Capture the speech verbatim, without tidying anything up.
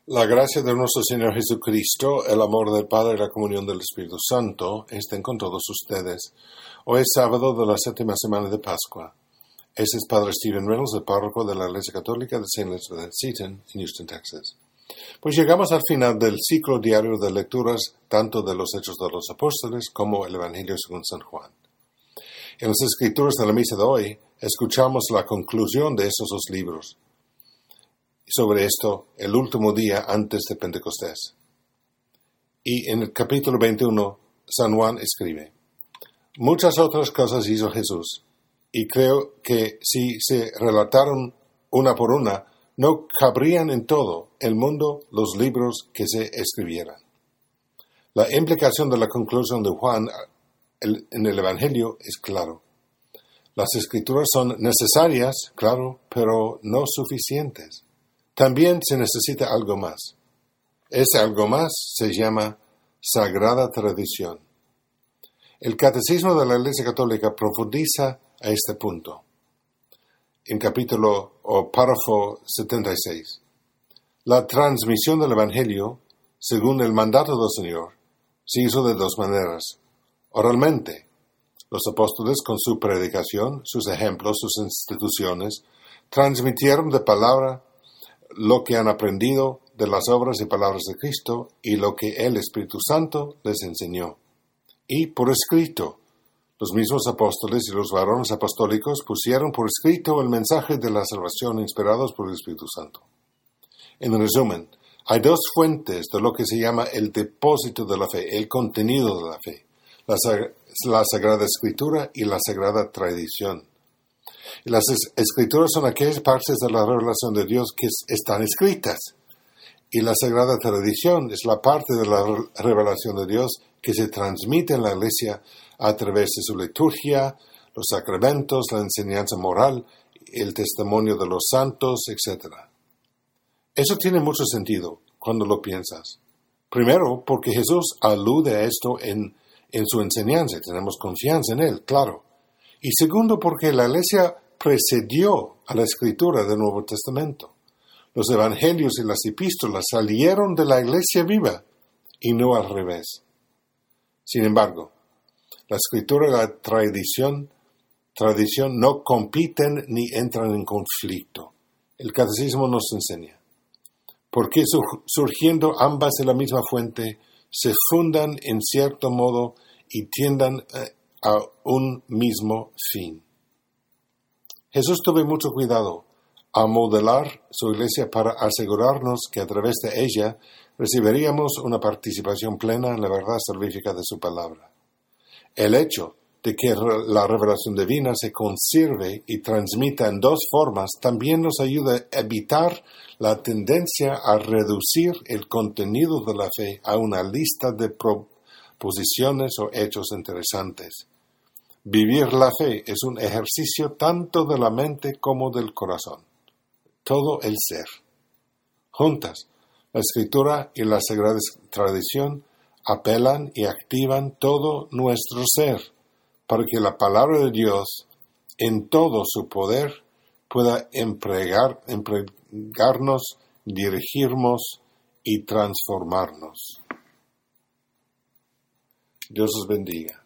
La gracia de nuestro Señor Jesucristo, el amor del Padre y la comunión del Espíritu Santo estén con todos ustedes. Hoy es sábado de la séptima semana de Pascua. Este es Padre Stephen Reynolds, el párroco de la Iglesia Católica de Saint Elizabeth Seton en Houston, Texas. Pues llegamos al final del ciclo diario de lecturas tanto de los Hechos de los Apóstoles como el Evangelio según San Juan. En las escrituras de la misa de hoy escuchamos la conclusión de esos dos libros. Y sobre esto, el último día antes de Pentecostés. Y en el capítulo veintiuno, San Juan escribe: muchas otras cosas hizo Jesús, y creo que si se relataron una por una, no cabrían en todo el mundo los libros que se escribieran. La implicación de la conclusión de Juan en el Evangelio es claro. Las escrituras son necesarias, claro, pero no suficientes. También se necesita algo más. Ese algo más se llama Sagrada Tradición. El Catecismo de la Iglesia Católica profundiza a este punto. En capítulo o párrafo setenta y seis. La transmisión del Evangelio, según el mandato del Señor, se hizo de dos maneras. Oralmente, los apóstoles con su predicación, sus ejemplos, sus instituciones, transmitieron de palabra lo que han aprendido de las obras y palabras de Cristo y lo que el Espíritu Santo les enseñó. Y por escrito, los mismos apóstoles y los varones apostólicos pusieron por escrito el mensaje de la salvación inspirados por el Espíritu Santo. En resumen, hay dos fuentes de lo que se llama el depósito de la fe, el contenido de la fe, la, la Sagrada Escritura y la Sagrada Tradición. Y las escrituras son aquellas partes de la revelación de Dios que están escritas. Y la Sagrada Tradición es la parte de la revelación de Dios que se transmite en la Iglesia a través de su liturgia, los sacramentos, la enseñanza moral, el testimonio de los santos, etcétera. Eso tiene mucho sentido cuando lo piensas. Primero, porque Jesús alude a esto en, en su enseñanza. Tenemos confianza en Él, claro. Y segundo, porque la Iglesia precedió a la escritura del Nuevo Testamento. Los evangelios y las epístolas salieron de la Iglesia viva y no al revés. Sin embargo, la escritura y la tradición, tradición no compiten ni entran en conflicto. El Catecismo nos enseña. Porque surgiendo ambas de la misma fuente, se fundan en cierto modo y tiendan a un mismo fin. Jesús tuvo mucho cuidado a modelar su iglesia para asegurarnos que a través de ella recibiríamos una participación plena en la verdad salvífica de su palabra. El hecho de que la revelación divina se conserve y transmita en dos formas también nos ayuda a evitar la tendencia a reducir el contenido de la fe a una lista de proposiciones o hechos interesantes. Vivir la fe es un ejercicio tanto de la mente como del corazón. Todo el ser. Juntas, la Escritura y la Sagrada Tradición apelan y activan todo nuestro ser para que la palabra de Dios, en todo su poder, pueda empregar, empregarnos, dirigirnos y transformarnos. Dios os bendiga.